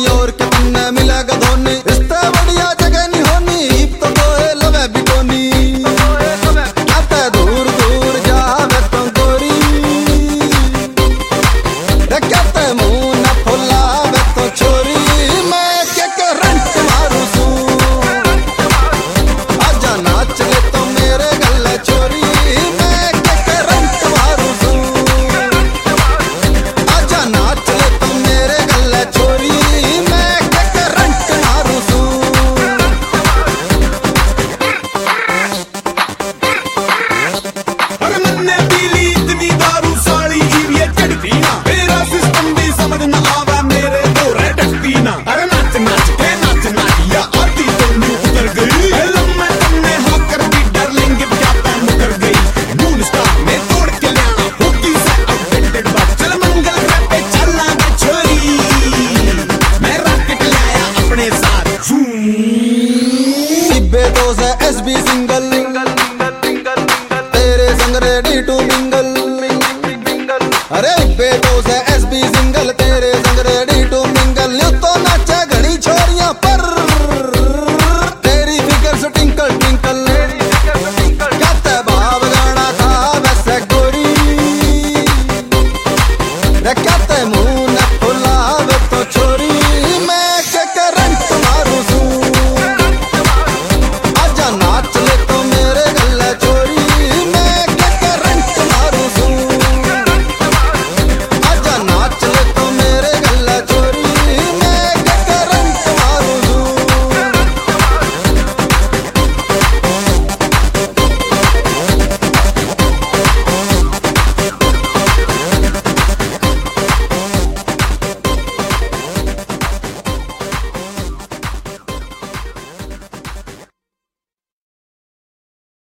और के पन्ने मिलेगा धोनी, इससे बढ़िया जगह नहीं होनी, तो कोई लवे भी कोनी। कहते दूर दूर जावे तो गोरी, कहते मुंह न फुलावे तो छोरी। मैं के करंट मारू सू, आजा नाच ले तो मेरे गले छोरी। मैं के करंट मारू सू, आजा नाच ले तो मेरे गले छोरी। मैं के करंट मारू सू। अरे मैंने पी ली इतनी दारू साली की ये चढ़ती ना, मेरा सिस्टम भी समझ ना आवा मेरे दो रटती ना। अरे नाच नाच के नाच नाचिया आती तो न्यू उतर गई, लम्बे तुमने होकर भी डार्लिंग क्या पैन मुकर गई। मून स्टार में तोड़ के लाना हुक्की से आउटडेटेड बात, चल मंगल ग्रह पे चलना गा छोरी। मैं रॉकेट लाया अपने साथ, टिब्बे तो से SB सिंह